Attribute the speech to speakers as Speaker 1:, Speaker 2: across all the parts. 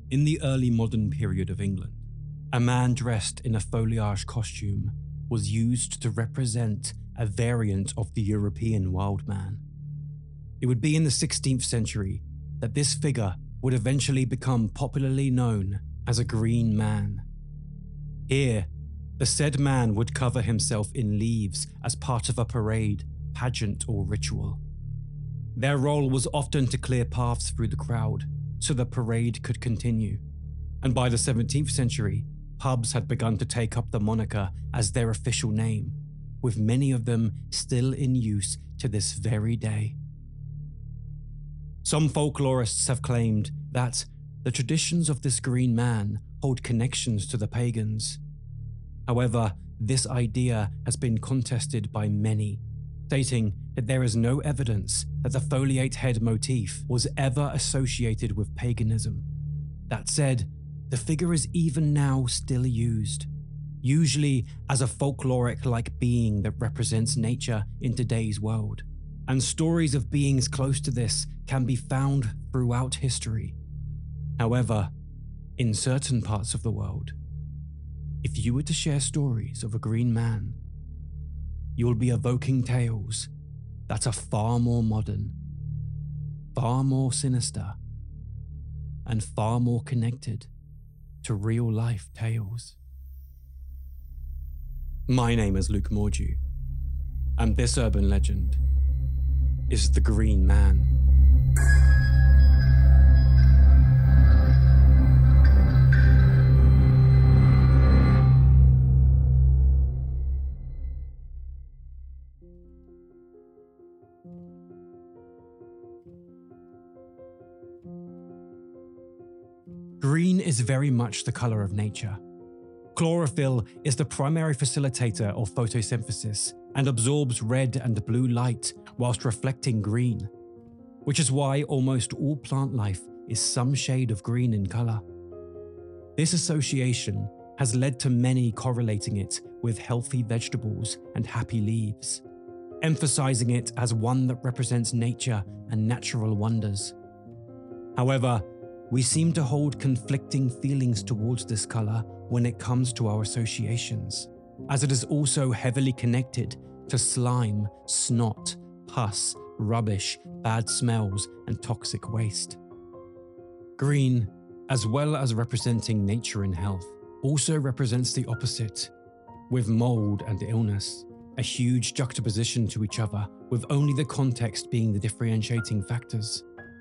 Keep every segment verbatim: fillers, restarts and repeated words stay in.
Speaker 1: In the early modern period of England, a man dressed in a foliage costume was used to represent a variant of the European wild man. It would be in the sixteenth century that this figure would eventually become popularly known as a Green Man. Here, the said man would cover himself in leaves as part of a parade, pageant, or ritual. Their role was often to clear paths through the crowd so the parade could continue, and by the seventeenth century, pubs had begun to take up the moniker as their official name, with many of them still in use to this very day. Some folklorists have claimed that the traditions of this Green Man hold connections to the pagans. However, this idea has been contested by many, stating that there is no evidence that the foliate head motif was ever associated with paganism. That said, the figure is even now still used, usually as a folkloric-like being that represents nature in today's world, and stories of beings close to this can be found throughout history. However, in certain parts of the world, if you were to share stories of a Green Man, you will be evoking tales that are far more modern, far more sinister, and far more connected to real-life tales. My name is Luke Mordew, and this urban legend is the Green Man. Green is very much the color of nature. Chlorophyll is the primary facilitator of photosynthesis and absorbs red and blue light whilst reflecting green, which is why almost all plant life is some shade of green in color. This association has led to many correlating it with healthy vegetables and happy leaves, emphasizing it as one that represents nature and natural wonders. However, we seem to hold conflicting feelings towards this color when it comes to our associations, as it is also heavily connected to slime, snot, pus, rubbish, bad smells, and toxic waste. Green, as well as representing nature and health, also represents the opposite, with mold and illness, a huge juxtaposition to each other, with only the context being the differentiating factors.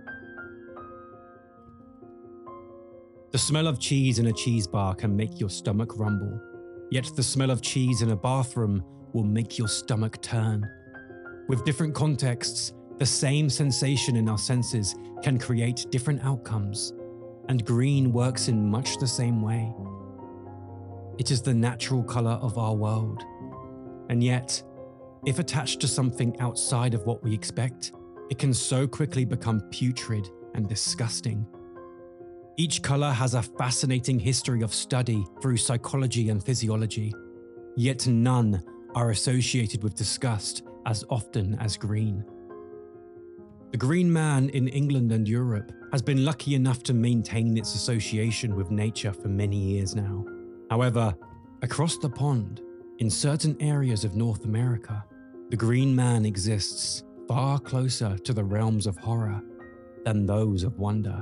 Speaker 1: The smell of cheese in a cheese bar can make your stomach rumble, yet the smell of cheese in a bathroom will make your stomach turn. With different contexts, the same sensation in our senses can create different outcomes, and green works in much the same way. It is the natural color of our world, and yet, if attached to something outside of what we expect, it can so quickly become putrid and disgusting. Each color has a fascinating history of study through psychology and physiology, yet none are associated with disgust as often as green. The Green Man in England and Europe has been lucky enough to maintain its association with nature for many years now. However, across the pond, in certain areas of North America, the Green Man exists far closer to the realms of horror than those of wonder.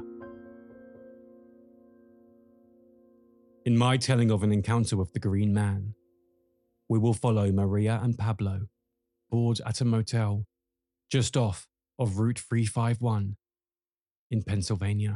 Speaker 1: In my telling of an encounter with the Green Man, we will follow Maria and Pablo board at a motel just off of Route three fifty-one in Pennsylvania.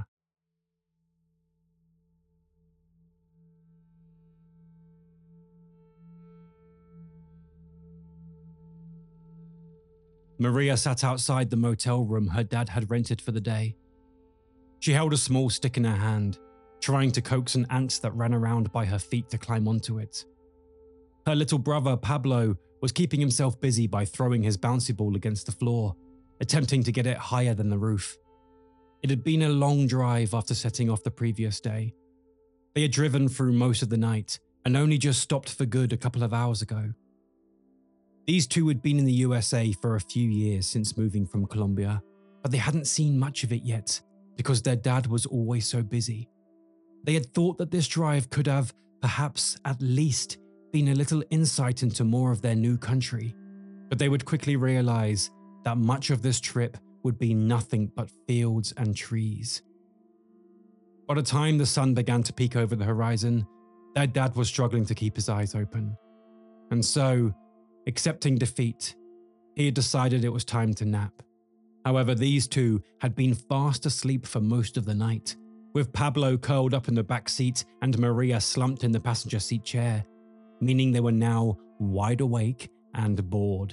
Speaker 1: Maria sat outside the motel room her dad had rented for the day. She held a small stick in her hand, trying to coax an ant that ran around by her feet to climb onto it. Her little brother, Pablo, was keeping himself busy by throwing his bouncy ball against the floor, attempting to get it higher than the roof. It had been a long drive after setting off the previous day. They had driven through most of the night and only just stopped for good a couple of hours ago. These two had been in the U S A for a few years since moving from Colombia, but they hadn't seen much of it yet because their dad was always so busy. They had thought that this drive could have, perhaps at least, been a little insight into more of their new country, but they would quickly realize that much of this trip would be nothing but fields and trees. By the time the sun began to peek over the horizon, their dad was struggling to keep his eyes open. And so, accepting defeat, he had decided it was time to nap. However, these two had been fast asleep for most of the night, with Pablo curled up in the back seat and Maria slumped in the passenger seat chair, meaning they were now wide awake and bored.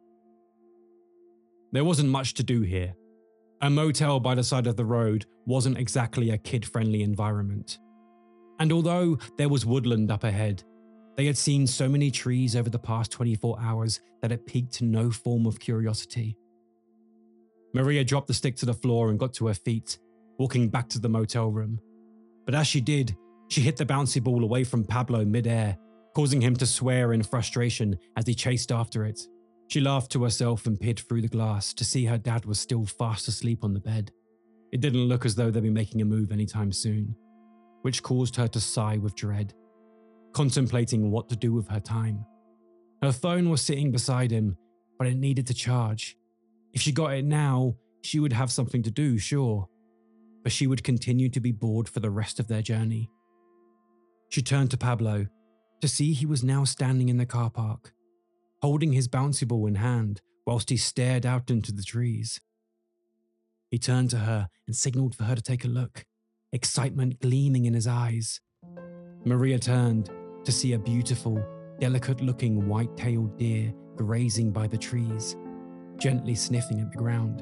Speaker 1: There wasn't much to do here. A motel by the side of the road wasn't exactly a kid-friendly environment. And although there was woodland up ahead, they had seen so many trees over the past twenty-four hours that it piqued no form of curiosity. Maria dropped the stick to the floor and got to her feet, walking back to the motel room. But as she did, she hit the bouncy ball away from Pablo mid-air, causing him to swear in frustration as he chased after it. She laughed to herself and peered through the glass to see her dad was still fast asleep on the bed. It didn't look as though they'd be making a move anytime soon, which caused her to sigh with dread, contemplating what to do with her time. Her phone was sitting beside him, but it needed to charge. If she got it now, she would have something to do, sure, but she would continue to be bored for the rest of their journey. She turned to Pablo to see he was now standing in the car park, holding his bouncy ball in hand whilst he stared out into the trees. He turned to her and signaled for her to take a look, excitement gleaming in his eyes. Maria turned to see a beautiful, delicate-looking white-tailed deer grazing by the trees, gently sniffing at the ground.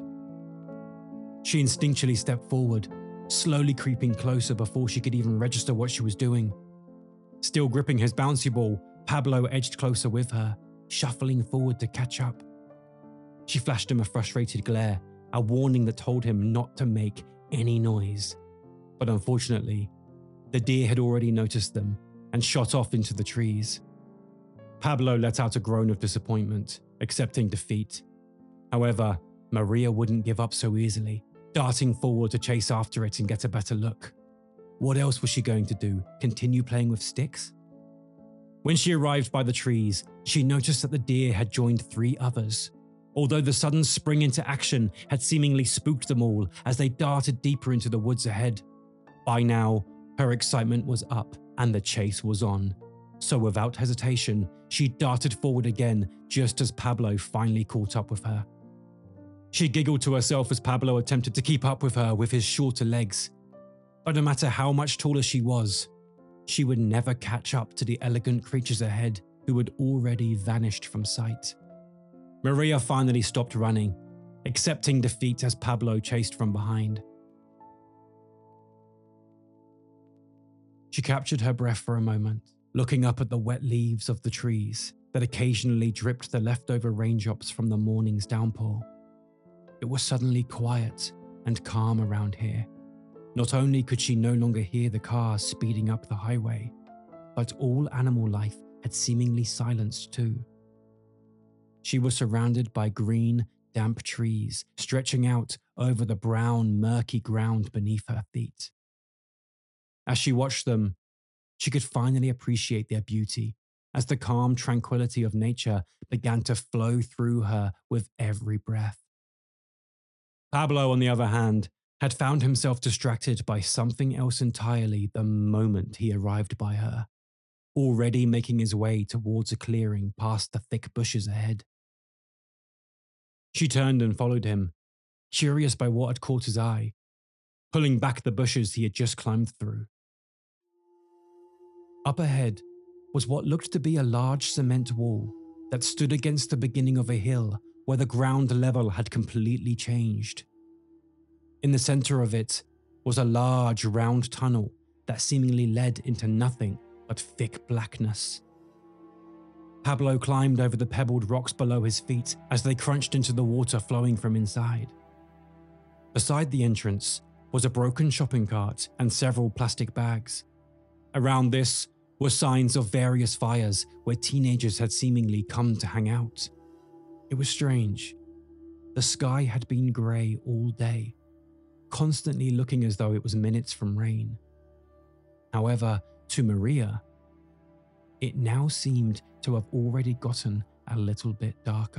Speaker 1: She instinctually stepped forward, slowly creeping closer before she could even register what she was doing. Still gripping his bouncy ball, Pablo edged closer with her, shuffling forward to catch up. She flashed him a frustrated glare, a warning that told him not to make any noise. But unfortunately, the deer had already noticed them and shot off into the trees. Pablo let out a groan of disappointment, accepting defeat. However, Maria wouldn't give up so easily, darting forward to chase after it and get a better look. What else was she going to do? Continue playing with sticks? When she arrived by the trees, she noticed that the deer had joined three others, although the sudden spring into action had seemingly spooked them all as they darted deeper into the woods ahead. By now, her excitement was up and the chase was on. So without hesitation, she darted forward again just as Pablo finally caught up with her. She giggled to herself as Pablo attempted to keep up with her with his shorter legs. But no matter how much taller she was, she would never catch up to the elegant creatures ahead who had already vanished from sight. Maria finally stopped running, accepting defeat as Pablo chased from behind. She captured her breath for a moment, looking up at the wet leaves of the trees that occasionally dripped the leftover raindrops from the morning's downpour. It was suddenly quiet and calm around here. Not only could she no longer hear the cars speeding up the highway, but all animal life had seemingly silenced too. She was surrounded by green, damp trees stretching out over the brown, murky ground beneath her feet. As she watched them, she could finally appreciate their beauty as the calm tranquility of nature began to flow through her with every breath. Pablo, on the other hand, had found himself distracted by something else entirely the moment he arrived by her, already making his way towards a clearing past the thick bushes ahead. She turned and followed him, curious by what had caught his eye, pulling back the bushes he had just climbed through. Up ahead was what looked to be a large cement wall that stood against the beginning of a hill where the ground level had completely changed. In the center of it was a large round tunnel that seemingly led into nothing but thick blackness. Pablo climbed over the pebbled rocks below his feet as they crunched into the water flowing from inside. Beside the entrance was a broken shopping cart and several plastic bags. Around this were signs of various fires where teenagers had seemingly come to hang out. It was strange. The sky had been grey all day, constantly looking as though it was minutes from rain. However, to Maria, it now seemed to have already gotten a little bit darker.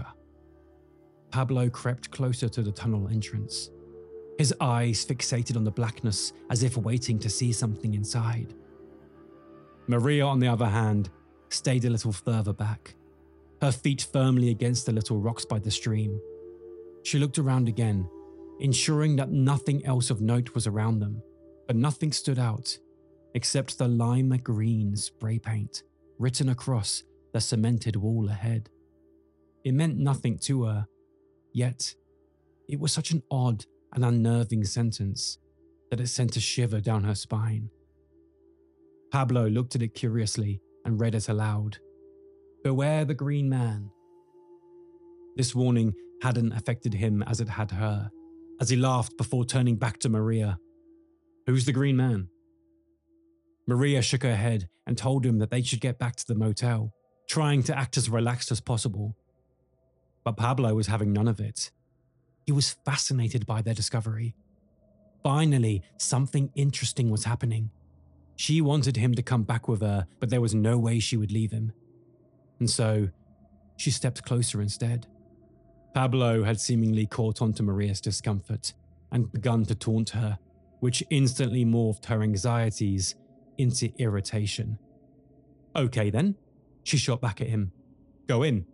Speaker 1: Pablo crept closer to the tunnel entrance, his eyes fixated on the blackness as if waiting to see something inside. Maria, on the other hand, stayed a little further back, her feet firmly against the little rocks by the stream. She looked around again, ensuring that nothing else of note was around them, but nothing stood out except the lime green spray paint written across the cemented wall ahead. It meant nothing to her, yet it was such an odd and unnerving sentence that it sent a shiver down her spine. Pablo looked at it curiously and read it aloud. "Beware the green man." This warning hadn't affected him as it had her, as he laughed before turning back to Maria. "Who's the green man?" Maria shook her head and told him that they should get back to the motel, trying to act as relaxed as possible. But Pablo was having none of it. He was fascinated by their discovery. Finally, something interesting was happening. She wanted him to come back with her, but there was no way she would leave him. And so, she stepped closer instead. Pablo had seemingly caught on to Maria's discomfort and begun to taunt her, which instantly morphed her anxieties into irritation. "Okay then," she shot back at him. "Go in."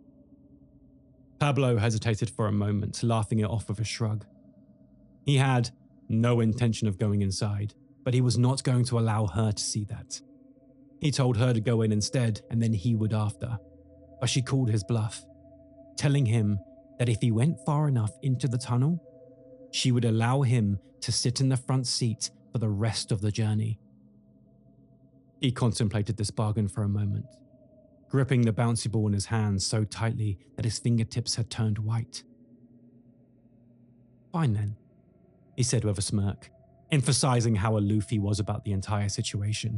Speaker 1: Pablo hesitated for a moment, laughing it off with a shrug. He had no intention of going inside, but he was not going to allow her to see that. He told her to go in instead, and then he would after. But she called his bluff, telling him that if he went far enough into the tunnel, she would allow him to sit in the front seat for the rest of the journey. He contemplated this bargain for a moment, gripping the bouncy ball in his hands so tightly that his fingertips had turned white. "Fine then," he said with a smirk, emphasizing how aloof he was about the entire situation.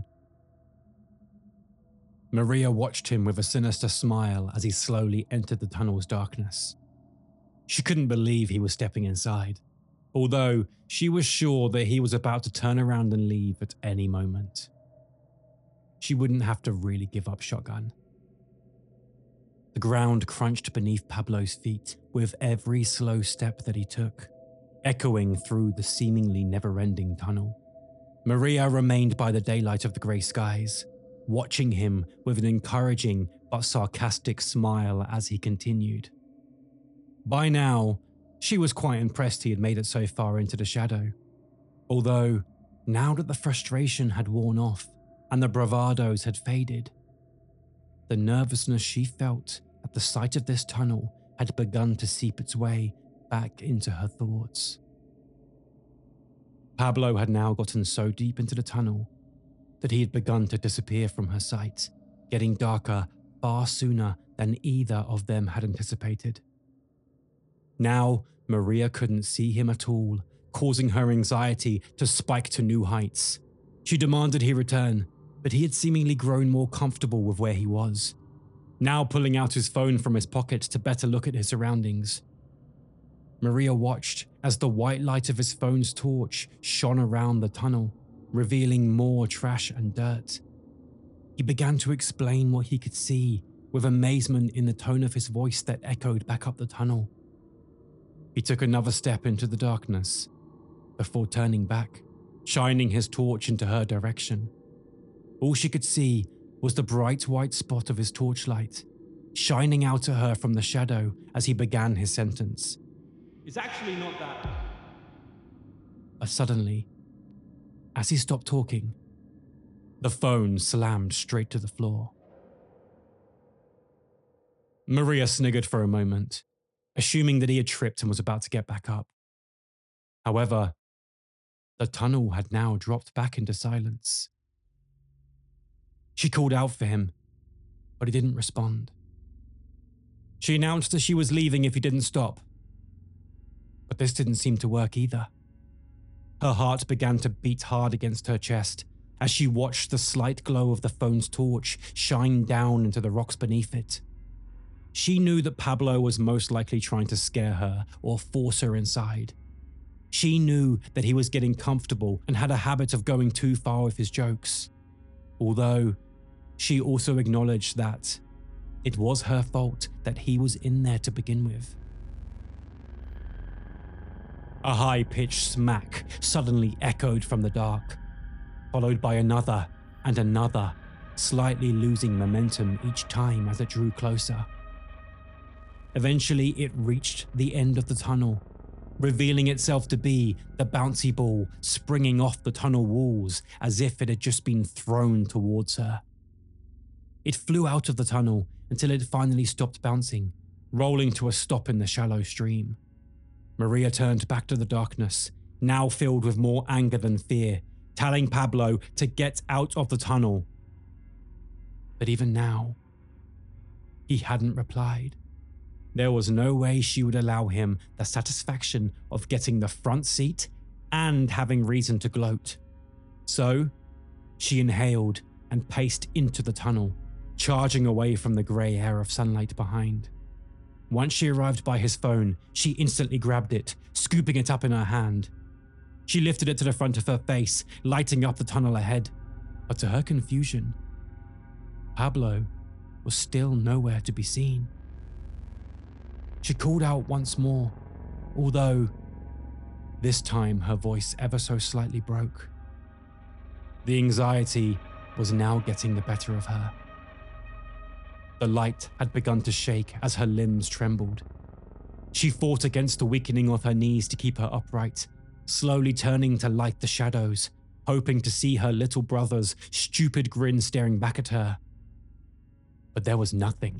Speaker 1: Maria watched him with a sinister smile as he slowly entered the tunnel's darkness. She couldn't believe he was stepping inside, although she was sure that he was about to turn around and leave at any moment. She wouldn't have to really give up Shotgun. The ground crunched beneath Pablo's feet with every slow step that he took, echoing through the seemingly never-ending tunnel. Maria remained by the daylight of the grey skies, watching him with an encouraging but sarcastic smile as he continued. By now, she was quite impressed he had made it so far into the shadow. Although, now that the frustration had worn off and the bravados had faded, the nervousness she felt at the sight of this tunnel had begun to seep its way back into her thoughts. Pablo had now gotten so deep into the tunnel that he had begun to disappear from her sight, getting darker far sooner than either of them had anticipated. Now, Maria couldn't see him at all, causing her anxiety to spike to new heights. She demanded he return, but he had seemingly grown more comfortable with where he was, now pulling out his phone from his pocket to better look at his surroundings. Maria watched as the white light of his phone's torch shone around the tunnel, revealing more trash and dirt. He began to explain what he could see, with amazement in the tone of his voice that echoed back up the tunnel. He took another step into the darkness, before turning back, shining his torch into her direction. All she could see was the bright white spot of his torchlight, shining out at her from the shadow as he began his sentence.
Speaker 2: "It's actually not that."
Speaker 1: But suddenly, as he stopped talking, the phone slammed straight to the floor. Maria sniggered for a moment, assuming that he had tripped and was about to get back up. However, the tunnel had now dropped back into silence. She called out for him, but he didn't respond. She announced that she was leaving if he didn't stop, but this didn't seem to work either. Her heart began to beat hard against her chest as she watched the slight glow of the phone's torch shine down into the rocks beneath it. She knew that Pablo was most likely trying to scare her or force her inside. She knew that he was getting comfortable and had a habit of going too far with his jokes. although she also acknowledged that it was her fault that he was in there to begin with. A high-pitched smack suddenly echoed from the dark, followed by another and another, slightly losing momentum each time as it drew closer. Eventually, it reached the end of the tunnel, revealing itself to be the bouncy ball springing off the tunnel walls as if it had just been thrown towards her. It flew out of the tunnel until it finally stopped bouncing, rolling to a stop in the shallow stream. Maria turned back to the darkness, now filled with more anger than fear, telling Pablo to get out of the tunnel. But even now, he hadn't replied. There was no way she would allow him the satisfaction of getting the front seat and having reason to gloat. So, she inhaled and paced into the tunnel, charging away from the grey air of sunlight behind. Once she arrived by his phone, she instantly grabbed it, scooping it up in her hand. She lifted it to the front of her face, lighting up the tunnel ahead. But to her confusion, Pablo was still nowhere to be seen. She called out once more, although this time her voice ever so slightly broke. The anxiety was now getting the better of her. The light had begun to shake as her limbs trembled. She fought against the weakening of her knees to keep her upright, slowly turning to light the shadows, hoping to see her little brother's stupid grin staring back at her. But there was nothing.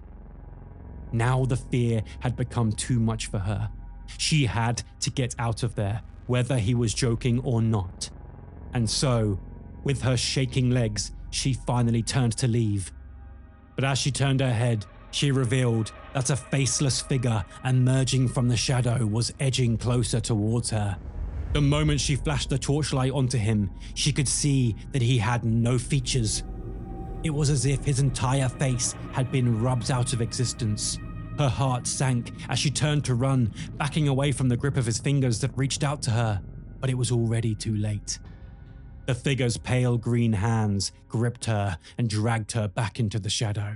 Speaker 1: Now the fear had become too much for her. She had to get out of there, whether he was joking or not. And so, with her shaking legs, she finally turned to leave. But as she turned her head, she revealed that a faceless figure emerging from the shadow was edging closer towards her. The moment she flashed the torchlight onto him, she could see that he had no features. It was as if his entire face had been rubbed out of existence. Her heart sank as she turned to run, backing away from the grip of his fingers that reached out to her, but it was already too late. The figure's pale green hands gripped her and dragged her back into the shadow.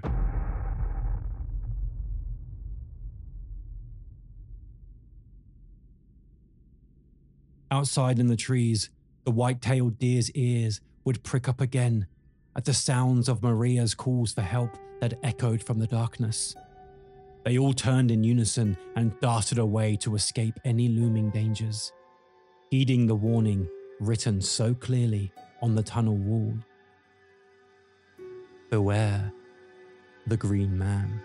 Speaker 1: Outside in the trees, the white-tailed deer's ears would prick up again at the sounds of Maria's calls for help that echoed from the darkness. They all turned in unison and darted away to escape any looming dangers, heeding the warning written so clearly on the tunnel wall. Beware the Green Man.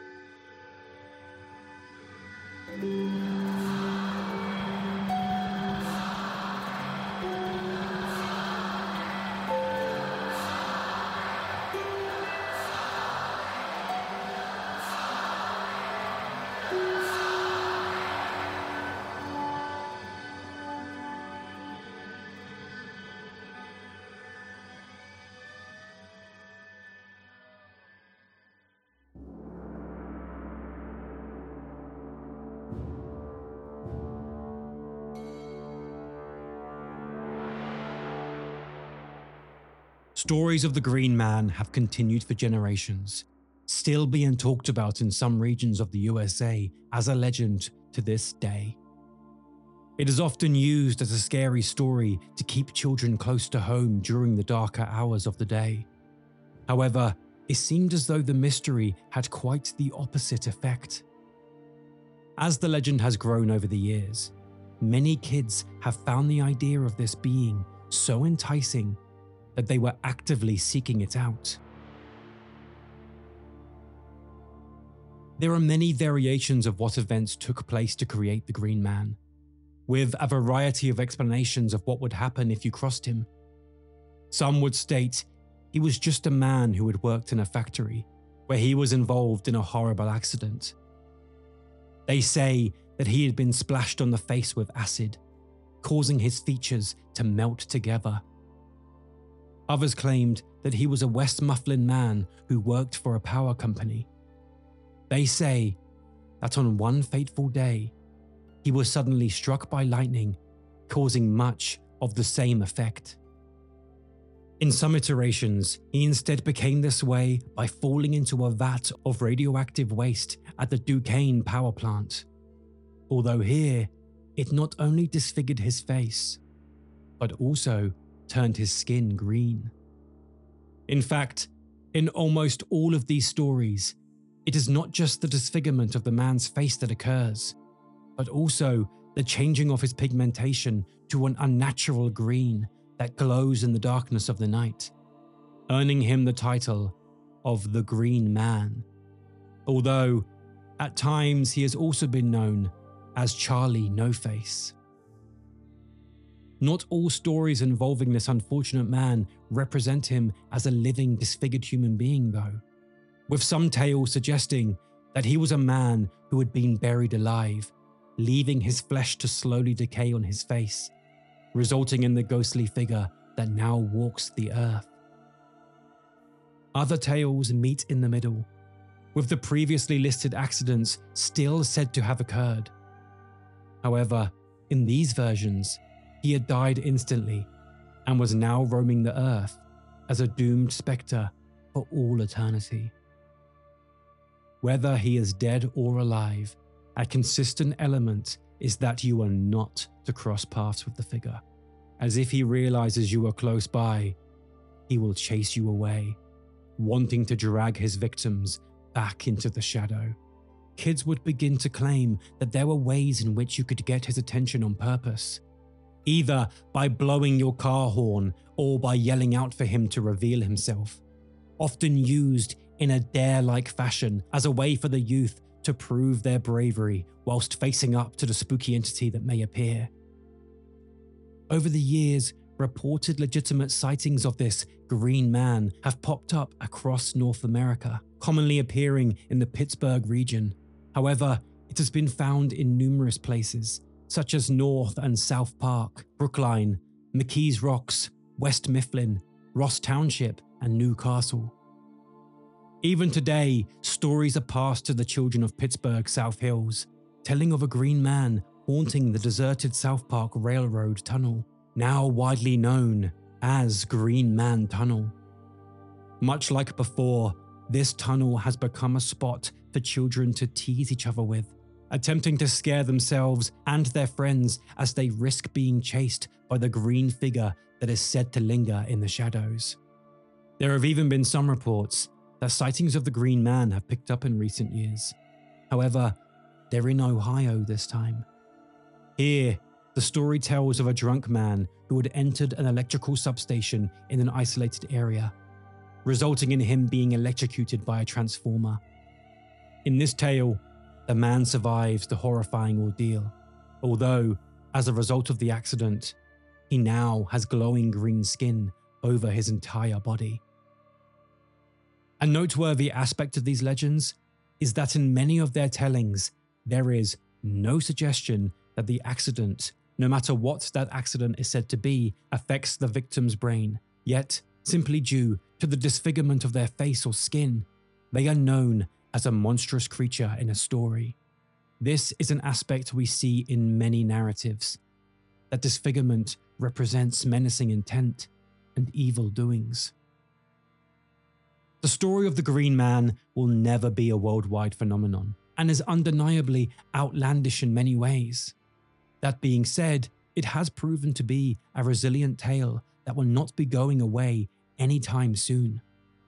Speaker 1: Stories of the Green Man have continued for generations, still being talked about in some regions of the U S A as a legend to this day. It is often used as a scary story to keep children close to home during the darker hours of the day. However, it seemed as though the mystery had quite the opposite effect. As the legend has grown over the years, many kids have found the idea of this being so enticing that they were actively seeking it out. There are many variations of what events took place to create the Green Man, with a variety of explanations of what would happen if you crossed him. Some would state he was just a man who had worked in a factory where he was involved in a horrible accident. They say that he had been splashed on the face with acid, causing his features to melt together. Others claimed that he was a West Mifflin man who worked for a power company. They say that on one fateful day, he was suddenly struck by lightning, causing much of the same effect. In some iterations, he instead became this way by falling into a vat of radioactive waste at the Duquesne power plant. Although here, it not only disfigured his face, but also turned his skin green. In fact, in almost all of these stories, it is not just the disfigurement of the man's face that occurs, but also the changing of his pigmentation to an unnatural green that glows in the darkness of the night, earning him the title of the Green Man, although at times he has also been known as Charlie No-Face. Not all stories involving this unfortunate man represent him as a living, disfigured human being, though, with some tales suggesting that he was a man who had been buried alive, leaving his flesh to slowly decay on his face, resulting in the ghostly figure that now walks the earth. Other tales meet in the middle, with the previously listed accidents still said to have occurred. However, in these versions, he had died instantly and was now roaming the earth as a doomed spectre for all eternity. Whether he is dead or alive, a consistent element is that you are not to cross paths with the figure, as if he realizes you are close by, he will chase you away, wanting to drag his victims back into the shadow. Kids would begin to claim that there were ways in which you could get his attention on purpose, either by blowing your car horn or by yelling out for him to reveal himself, often used in a dare-like fashion as a way for the youth to prove their bravery whilst facing up to the spooky entity that may appear. Over the years, reported legitimate sightings of this green man have popped up across North America, commonly appearing in the Pittsburgh region. However, it has been found in numerous places, such as North and South Park, Brookline, McKees Rocks, West Mifflin, Ross Township, and Newcastle. Even today, stories are passed to the children of Pittsburgh South Hills, telling of a green man haunting the deserted South Park Railroad Tunnel, now widely known as Green Man Tunnel. Much like before, this tunnel has become a spot for children to tease each other with, attempting to scare themselves and their friends as they risk being chased by the green figure that is said to linger in the shadows. There have even been some reports that sightings of the Green Man have picked up in recent years. However, they're in Ohio this time. Here, the story tells of a drunk man who had entered an electrical substation in an isolated area, resulting in him being electrocuted by a transformer. In this tale, the man survives the horrifying ordeal, although, as a result of the accident, he now has glowing green skin over his entire body. A noteworthy aspect of these legends is that in many of their tellings, there is no suggestion that the accident, no matter what that accident is said to be, affects the victim's brain. Yet, simply due to the disfigurement of their face or skin, they are known as a monstrous creature in a story. This is an aspect we see in many narratives, that disfigurement represents menacing intent and evil doings. The story of the Green Man will never be a worldwide phenomenon and is undeniably outlandish in many ways. That being said, it has proven to be a resilient tale that will not be going away anytime soon.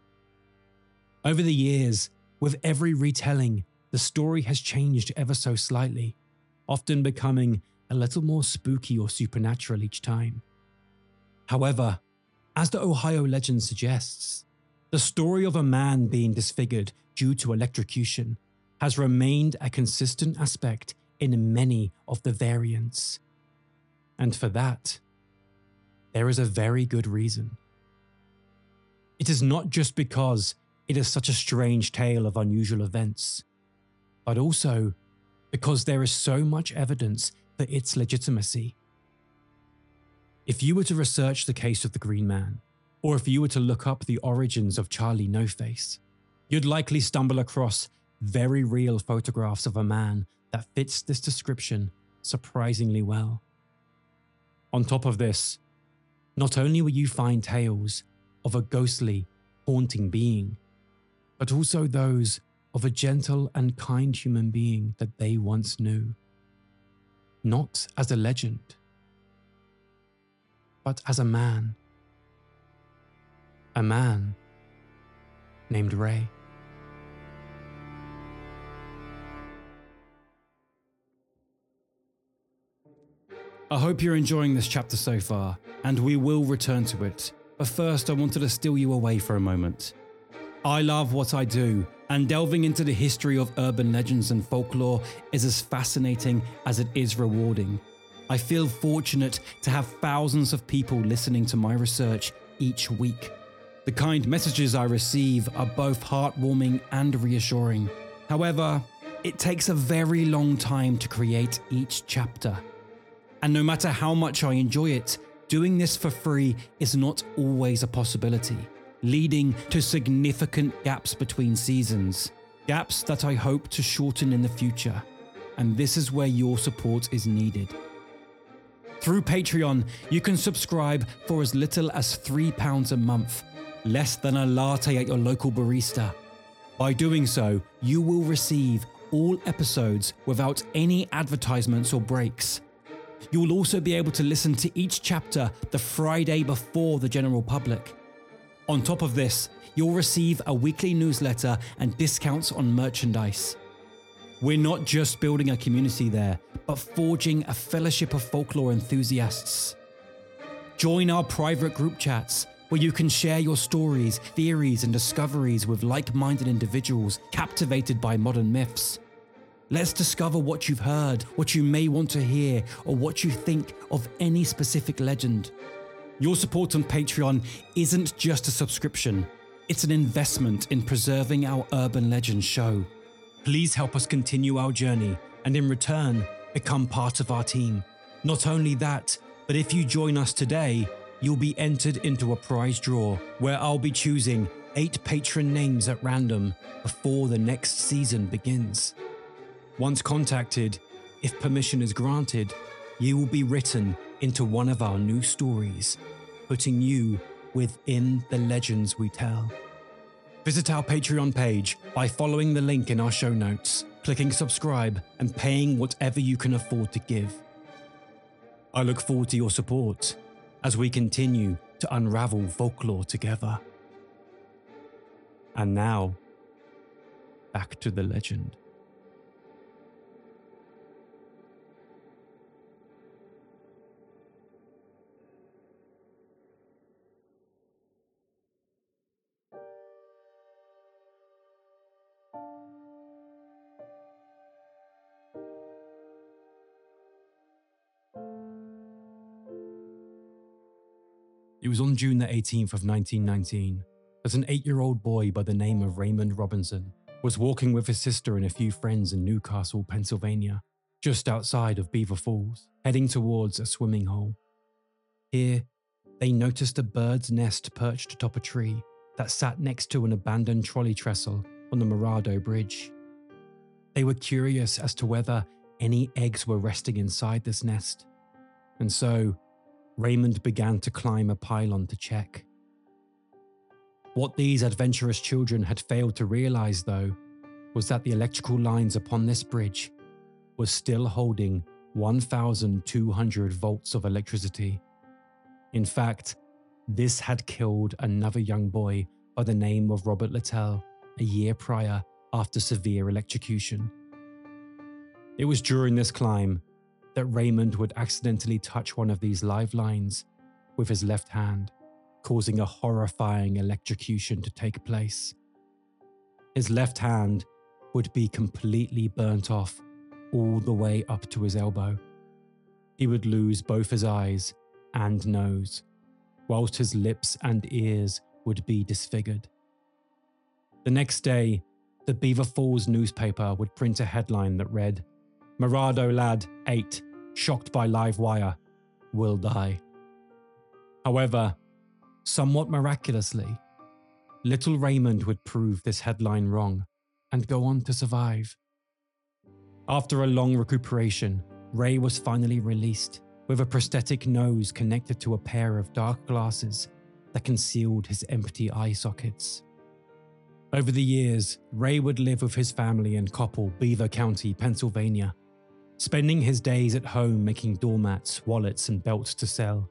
Speaker 1: Over the years, with every retelling, the story has changed ever so slightly, often becoming a little more spooky or supernatural each time. However, as the Ohio legend suggests, the story of a man being disfigured due to electrocution has remained a consistent aspect in many of the variants. And for that, there is a very good reason. It is not just because it is such a strange tale of unusual events, but also because there is so much evidence for its legitimacy. If you were to research the case of the Green Man, or if you were to look up the origins of Charlie No-Face, you'd likely stumble across very real photographs of a man that fits this description surprisingly well. On top of this, not only will you find tales of a ghostly, haunting being, but also those of a gentle and kind human being that they once knew. Not as a legend, but as a man. A man named Ray.
Speaker 3: I hope you're enjoying this chapter so far, and we will return to it. But first, I wanted to steal you away for a moment. I love what I do, and delving into the history of urban legends and folklore is as fascinating as it is rewarding. I feel fortunate to have thousands of people listening to my research each week. The kind messages I receive are both heartwarming and reassuring. However, it takes a very long time to create each chapter. And no matter how much I enjoy it, doing this for free is not always a possibility, leading to significant gaps between seasons, gaps that I hope to shorten in the future. And this is where your support is needed. Through Patreon, you can subscribe for as little as three pounds a month, less than a latte at your local barista. By doing so, you will receive all episodes without any advertisements or breaks. You will also be able to listen to each chapter the Friday before the general public. On top of this, you'll receive a weekly newsletter and discounts on merchandise. We're not just building a community there, but forging a fellowship of folklore enthusiasts. Join our private group chats, where you can share your stories, theories, and discoveries with like-minded individuals captivated by modern myths. Let's discover what you've heard, what you may want to hear, or what you think of any specific legend. Your support on Patreon isn't just a subscription, it's an investment in preserving our Urban Legends show.
Speaker 1: Please help us continue our journey and in return, become part of our team. Not only that, but if you join us today, you'll be entered into a prize draw where I'll be choosing eight patron names at random before the next season begins. Once contacted, if permission is granted, you will be written into one of our new stories, putting you within the legends we tell. Visit our Patreon page by following the link in our show notes, clicking subscribe, and paying whatever you can afford to give. I look forward to your support as we continue to unravel folklore together. And now, back to the legend. It was on June the eighteenth of nineteen nineteen that an eight-year-old boy by the name of Raymond Robinson was walking with his sister and a few friends in Newcastle, Pennsylvania, just outside of Beaver Falls, heading towards a swimming hole. Here, they noticed a bird's nest perched atop a tree that sat next to an abandoned trolley trestle on the Morado Bridge. They were curious as to whether any eggs were resting inside this nest, and so Raymond began to climb a pylon to check. What these adventurous children had failed to realize, though, was that the electrical lines upon this bridge were still holding one thousand two hundred volts of electricity. In fact, this had killed another young boy by the name of Robert Littell a year prior after severe electrocution. It was during this climb that Raymond would accidentally touch one of these live lines with his left hand, causing a horrifying electrocution to take place. His left hand would be completely burnt off all the way up to his elbow. He would lose both his eyes and nose, whilst his lips and ears would be disfigured. The next day, the Beaver Falls newspaper would print a headline that read, "Morado lad, eight, shocked by live wire, will die." However, somewhat miraculously, little Raymond would prove this headline wrong and go on to survive. After a long recuperation, Ray was finally released with a prosthetic nose connected to a pair of dark glasses that concealed his empty eye sockets. Over the years, Ray would live with his family in Coppell, Beaver County, Pennsylvania, spending his days at home making doormats, wallets, and belts to sell.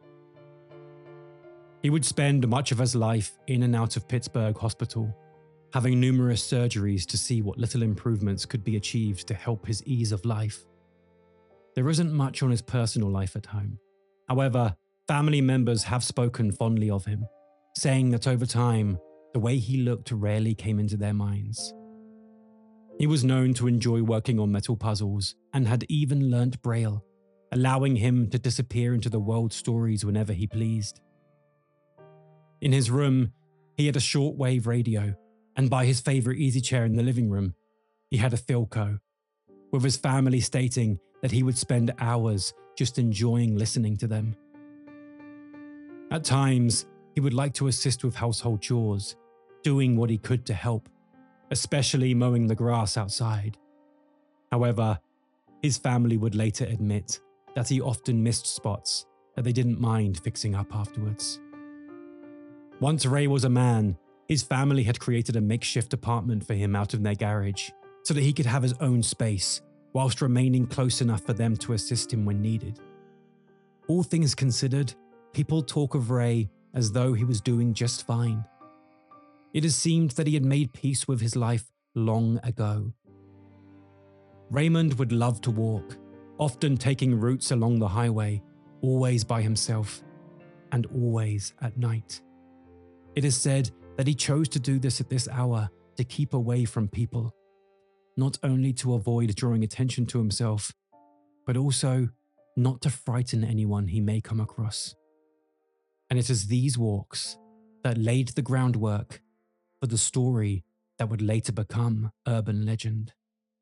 Speaker 1: He would spend much of his life in and out of Pittsburgh Hospital, having numerous surgeries to see what little improvements could be achieved to help his ease of life. There isn't much on his personal life at home. However, family members have spoken fondly of him, saying that over time, the way he looked rarely came into their minds. He was known to enjoy working on metal puzzles and had even learnt Braille, allowing him to disappear into the world's stories whenever he pleased. In his room, he had a shortwave radio, and by his favourite easy chair in the living room, he had a Philco, with his family stating that he would spend hours just enjoying listening to them. At times, he would like to assist with household chores, doing what he could to help, especially mowing the grass outside. However, his family would later admit that he often missed spots that they didn't mind fixing up afterwards. Once Ray was a man, his family had created a makeshift apartment for him out of their garage so that he could have his own space whilst remaining close enough for them to assist him when needed. All things considered, people talk of Ray as though he was doing just fine. It has seemed that he had made peace with his life long ago. Raymond would love to walk, often taking routes along the highway, always by himself, and always at night. It is said that he chose to do this at this hour to keep away from people, not only to avoid drawing attention to himself, but also not to frighten anyone he may come across. And it is these walks that laid the groundwork for the story that would later become urban legend.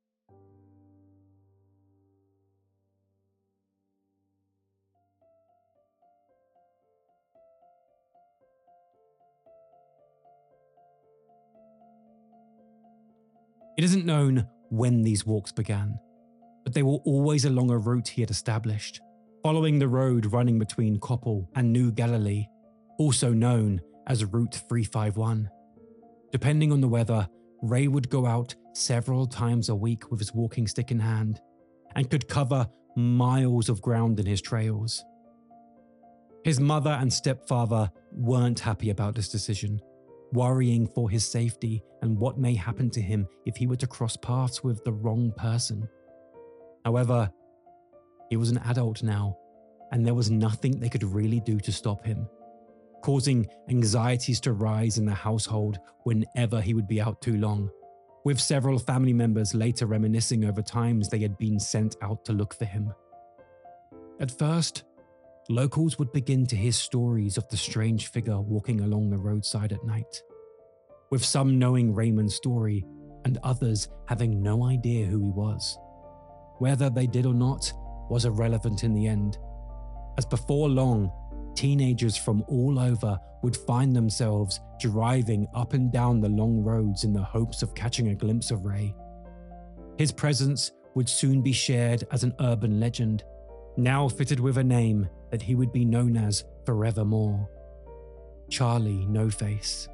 Speaker 1: It isn't known when these walks began, but they were always along a route he had established, following the road running between Coppell and New Galilee, also known as Route three fifty-one. Depending on the weather, Ray would go out several times a week with his walking stick in hand and could cover miles of ground in his trails. His mother and stepfather weren't happy about this decision, worrying for his safety and what may happen to him if he were to cross paths with the wrong person. However, he was an adult now, and there was nothing they could really do to stop him, causing anxieties to rise in the household whenever he would be out too long, with several family members later reminiscing over times they had been sent out to look for him. At first, locals would begin to hear stories of the strange figure walking along the roadside at night, with some knowing Raymond's story and others having no idea who he was. Whether they did or not was irrelevant in the end, as before long, teenagers from all over would find themselves driving up and down the long roads in the hopes of catching a glimpse of Ray. His presence would soon be shared as an urban legend, now fitted with a name that he would be known as forevermore: Charlie No Face.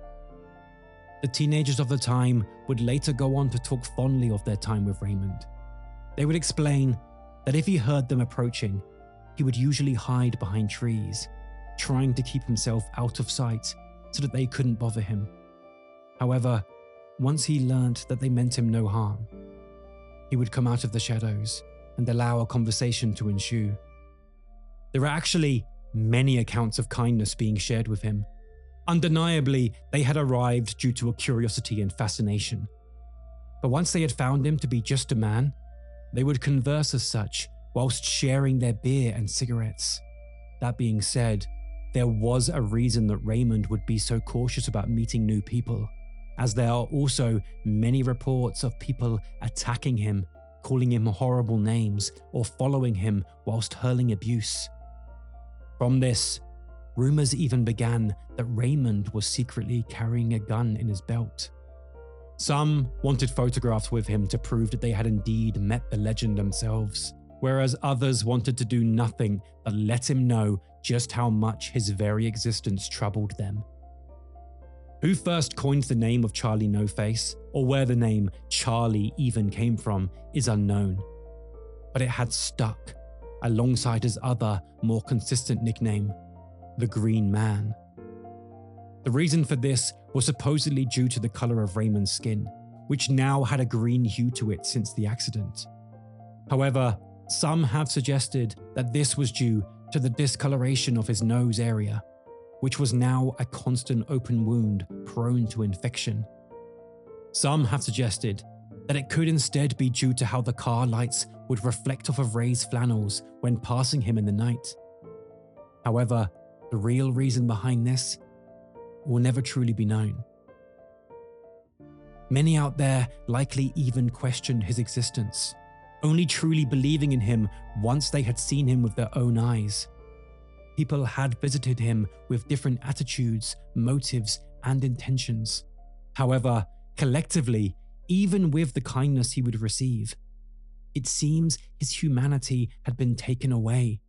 Speaker 1: The teenagers of the time would later go on to talk fondly of their time with Raymond. They would explain that if he heard them approaching, he would usually hide behind trees, trying to keep himself out of sight so that they couldn't bother him. However, once he learnt that they meant him no harm, he would come out of the shadows and allow a conversation to ensue. There are actually many accounts of kindness being shared with him. Undeniably, they had arrived due to a curiosity and fascination. But once they had found him to be just a man, they would converse as such whilst sharing their beer and cigarettes. That being said, there was a reason that Raymond would be so cautious about meeting new people, as there are also many reports of people attacking him, calling him horrible names, or following him whilst hurling abuse. From this, rumours even began that Raymond was secretly carrying a gun in his belt. Some wanted photographs with him to prove that they had indeed met the legend themselves, whereas others wanted to do nothing but let him know just how much his very existence troubled them. Who first coined the name of Charlie No Face, or where the name Charlie even came from, is unknown. But it had stuck, alongside his other, more consistent nickname, the Green Man. The reason for this was supposedly due to the colour of Raymond's skin, which now had a green hue to it since the accident. However, some have suggested that this was due to the discoloration of his nose area, which was now a constant open wound prone to infection. Some have suggested that it could instead be due to how the car lights would reflect off of Ray's flannels when passing him in the night. However, the real reason behind this will never truly be known. Many out there likely even questioned his existence, only truly believing in him once they had seen him with their own eyes. People had visited him with different attitudes, motives, and intentions. However, collectively, even with the kindness he would receive, it seems his humanity had been taken away.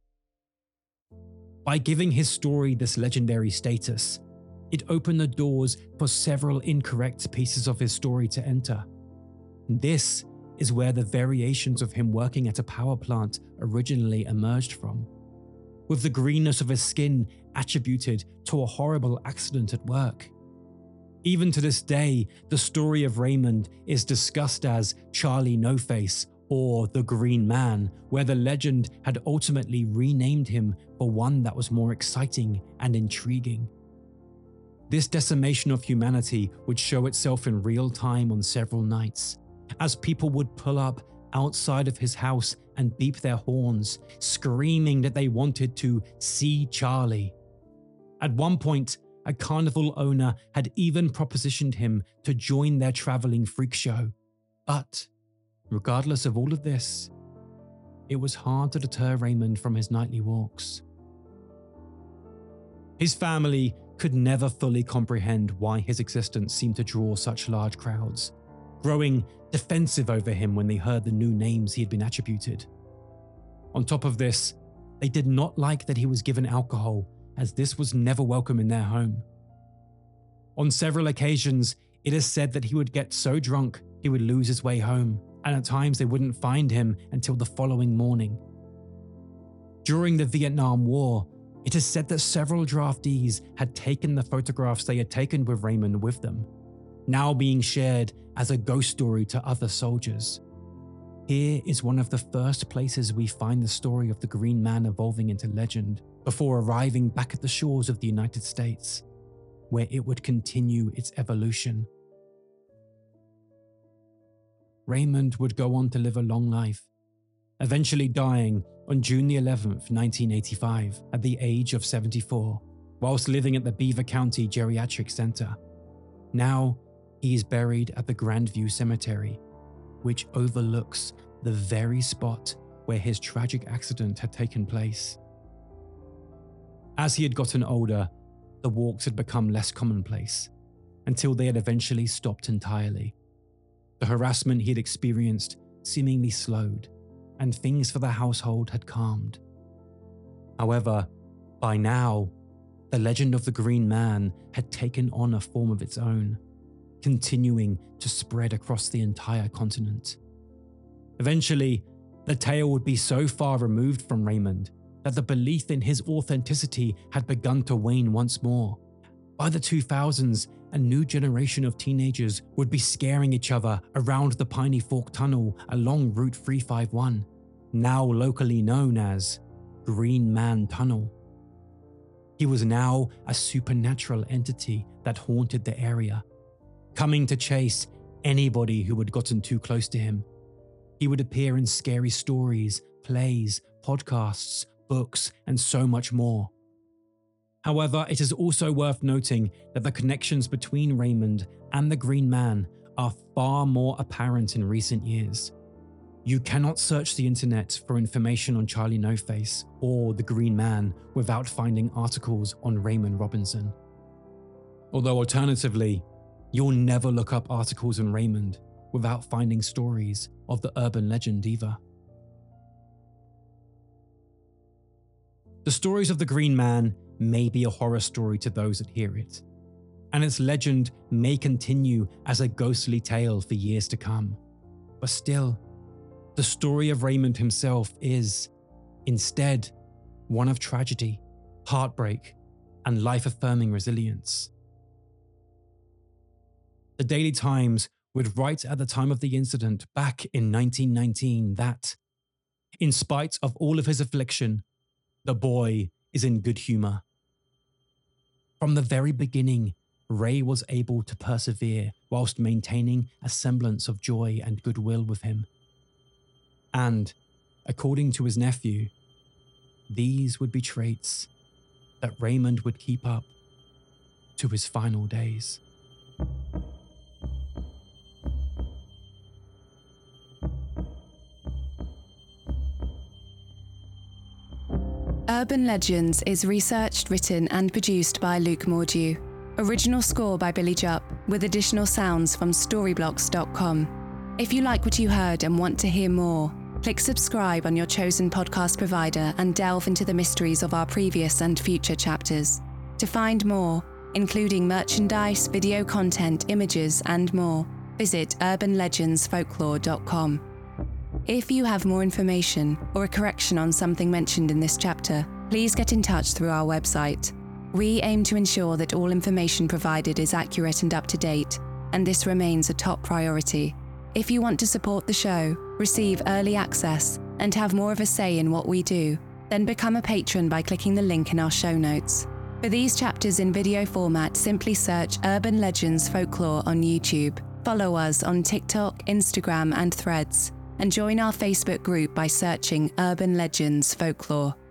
Speaker 1: By giving his story this legendary status, it opened the doors for several incorrect pieces of his story to enter. This is where the variations of him working at a power plant originally emerged from, with the greenness of his skin attributed to a horrible accident at work. Even to this day, the story of Raymond is discussed as Charlie No Face or the Green Man, where the legend had ultimately renamed him for one that was more exciting and intriguing. This decimation of humanity would show itself in real time on several nights, as people would pull up outside of his house and beep their horns, screaming that they wanted to see Charlie. At one point, a carnival owner had even propositioned him to join their traveling freak show. But, regardless of all of this, it was hard to deter Raymond from his nightly walks. His family could never fully comprehend why his existence seemed to draw such large crowds, growing defensive over him when they heard the new names he had been attributed. On top of this, they did not like that he was given alcohol, as this was never welcome in their home. On several occasions, it is said that he would get so drunk he would lose his way home, and at times they wouldn't find him until the following morning. During the Vietnam War, it is said that several draftees had taken the photographs they had taken with Raymond with them, now being shared as a ghost story to other soldiers. Here is one of the first places we find the story of the Green Man evolving into legend before arriving back at the shores of the United States, where it would continue its evolution. Raymond would go on to live a long life, eventually dying on June the eleventh, nineteen eighty-five, at the age of seventy-four, whilst living at the Beaver County Geriatric Center. Now, he is buried at the Grandview Cemetery, which overlooks the very spot where his tragic accident had taken place. As he had gotten older, the walks had become less commonplace, until they had eventually stopped entirely. The harassment he had experienced seemingly slowed, and things for the household had calmed. However, by now, the legend of the Green Man had taken on a form of its own, continuing to spread across the entire continent. Eventually, the tale would be so far removed from Raymond that the belief in his authenticity had begun to wane once more. By the two thousands, a new generation of teenagers would be scaring each other around the Piney Fork Tunnel along Route three fifty-one, now locally known as Green Man Tunnel. He was now a supernatural entity that haunted the area, coming to chase anybody who had gotten too close to him. He would appear in scary stories, plays, podcasts, books, and so much more. However, it is also worth noting that the connections between Raymond and the Green Man are far more apparent in recent years. You cannot search the internet for information on Charlie No Face or the Green Man without finding articles on Raymond Robinson. Although alternatively, you'll never look up articles on Raymond without finding stories of the urban legend either. The stories of the Green Man may be a horror story to those that hear it, and its legend may continue as a ghostly tale for years to come. But still, the story of Raymond himself is, instead, one of tragedy, heartbreak, and life-affirming resilience. The Daily Times would write at the time of the incident back in nineteen nineteen that, in spite of all of his affliction, the boy is in good humor. From the very beginning, Ray was able to persevere whilst maintaining a semblance of joy and goodwill with him. And, according to his nephew, these would be traits that Raymond would keep up to his final days.
Speaker 4: Urban Legends is researched, written and produced by Luke Mordew. Original score by Billy Jupp, with additional sounds from storyblocks dot com. If you like what you heard and want to hear more, click subscribe on your chosen podcast provider and delve into the mysteries of our previous and future chapters. To find more, including merchandise, video content, images and more, visit urban legends folklore dot com. If you have more information or a correction on something mentioned in this chapter, please get in touch through our website. We aim to ensure that all information provided is accurate and up to date, and this remains a top priority. If you want to support the show, receive early access, and have more of a say in what we do, then become a patron by clicking the link in our show notes. For these chapters in video format, simply search Urban Legends Folklore on YouTube. Follow us on TikTok, Instagram, and Threads, and join our Facebook group by searching Urban Legends Folklore.